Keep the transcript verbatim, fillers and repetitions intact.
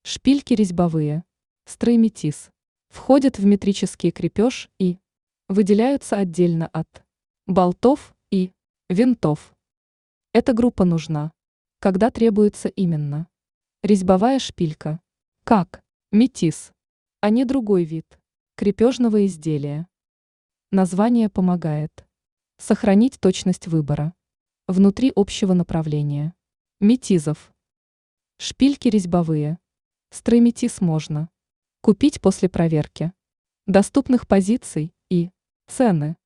Шпильки резьбовые, стройметиз, входят в метрический крепеж и выделяются отдельно от болтов и винтов. Эта группа нужна, когда требуется именно резьбовая шпилька, как метиз, а не другой вид крепежного изделия. Название помогает сохранить точность выбора внутри общего направления метизов. Шпильки резьбовые, стройметиз можно купить после проверки доступных позиций и цены.